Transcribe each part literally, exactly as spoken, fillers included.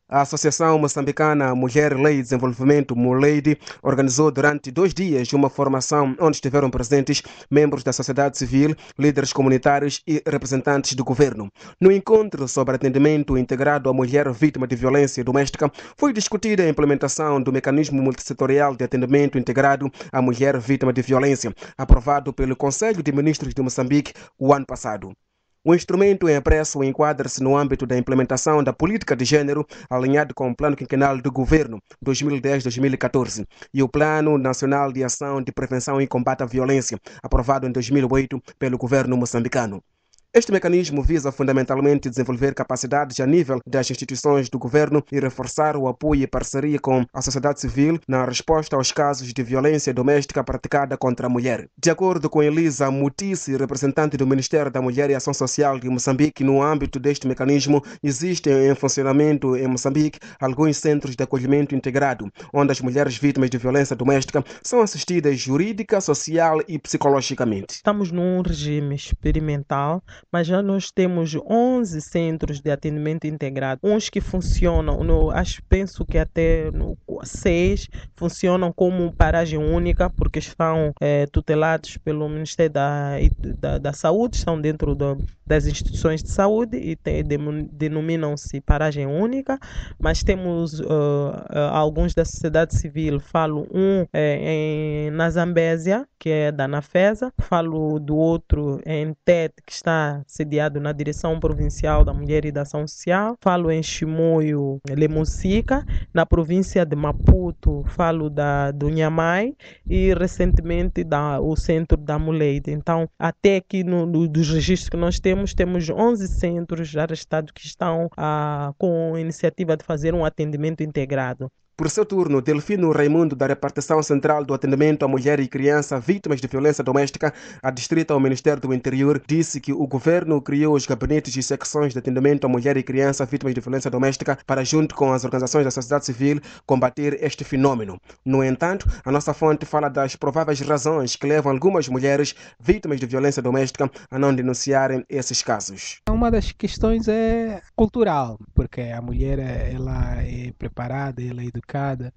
A Associação Moçambicana Mulher, Lei e Desenvolvimento, MULEIDE, organizou durante dois dias uma formação onde estiveram presentes membros da sociedade civil, líderes comunitários e representantes do governo. No encontro sobre atendimento integrado à mulher vítima de violência doméstica, foi discutida a implementação do mecanismo multissetorial de atendimento integrado à mulher vítima de violência, aprovado pelo Conselho de Ministros de Moçambique o ano passado. O instrumento impresso enquadra-se no âmbito da implementação da política de gênero alinhado com o Plano Quinquenal do Governo dois mil e dez a dois mil e catorze e o Plano Nacional de Ação de Prevenção e Combate à Violência, aprovado em dois mil e oito pelo governo moçambicano. Este mecanismo visa fundamentalmente desenvolver capacidades a nível das instituições do governo e reforçar o apoio e parceria com a sociedade civil na resposta aos casos de violência doméstica praticada contra a mulher. De acordo com Elisa Mutice, representante do Ministério da Mulher e Ação Social de Moçambique, no âmbito deste mecanismo existem em funcionamento em Moçambique alguns centros de acolhimento integrado, onde as mulheres vítimas de violência doméstica são assistidas jurídica, social e psicologicamente. Estamos num regime experimental, mas já nós temos onze centros de atendimento integrado, uns que funcionam, no, acho, penso que até no, seis funcionam como paragem única, porque estão é, tutelados pelo Ministério da, da, da Saúde, estão dentro do, das instituições de saúde e te, denominam-se paragem única, mas temos uh, uh, alguns da sociedade civil, falo um é, em, na Zambésia, que é da Nafesa, falo do outro em Tete, que está sediado na Direção Provincial da Mulher e da Ação Social, falo em Chimoio, Lemosica, na província de Maputo, falo da, do Nhamai e recentemente da, o centro da MULEIDE. Então, até aqui no, no, dos registros que nós temos, temos onze centros já arrestados que estão ah, com a iniciativa de fazer um atendimento integrado. Por seu turno, Delfino Raimundo, da Repartição Central do Atendimento à Mulher e Criança Vítimas de Violência Doméstica, adstrita ao Ministério do Interior, disse que o governo criou os gabinetes e secções de atendimento à mulher e criança vítimas de violência doméstica para, junto com as organizações da sociedade civil, combater este fenômeno. No entanto, a nossa fonte fala das prováveis razões que levam algumas mulheres vítimas de violência doméstica a não denunciarem esses casos. Uma das questões é cultural, porque a mulher ela é preparada, ela é educada,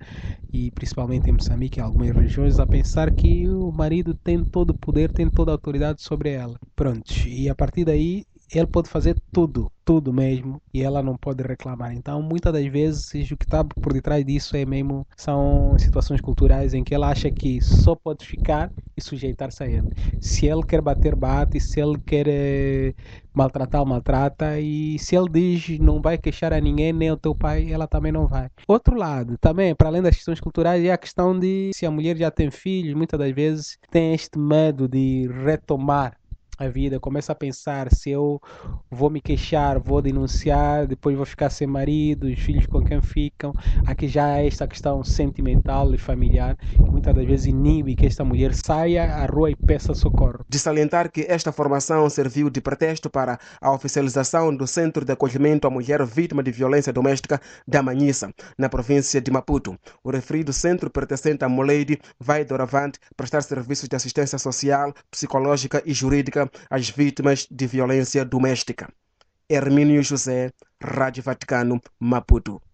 e principalmente em Moçambique, em algumas regiões, a pensar que o marido tem todo o poder, tem toda a autoridade sobre ela. Pronto, e a partir daí ele pode fazer tudo, tudo mesmo, e ela não pode reclamar. Então, muitas das vezes, o que está por detrás disso é mesmo, são situações culturais em que ela acha que só pode ficar e sujeitar-se a ele. Se ele quer bater, bate, se ele quer eh, maltratar, maltrata, e se ele diz não vai queixar a ninguém, nem ao teu pai, ela também não vai. Outro lado, também, para além das questões culturais, é a questão de se a mulher já tem filhos, muitas das vezes tem este medo de retomar a vida, começa a pensar, se eu vou me queixar, vou denunciar, depois vou ficar sem marido, os filhos com quem ficam. Aqui já há esta questão sentimental e familiar, que muitas das vezes inibe que esta mulher saia à rua e peça socorro. De salientar que esta formação serviu de pretexto para a oficialização do Centro de Acolhimento à Mulher Vítima de Violência Doméstica da Manhissa, na província de Maputo. O referido centro pertencente à MULEIDE vai, doravante, prestar serviços de assistência social, psicológica e jurídica às vítimas de violência doméstica. Hermínio José, Rádio Vaticano, Maputo.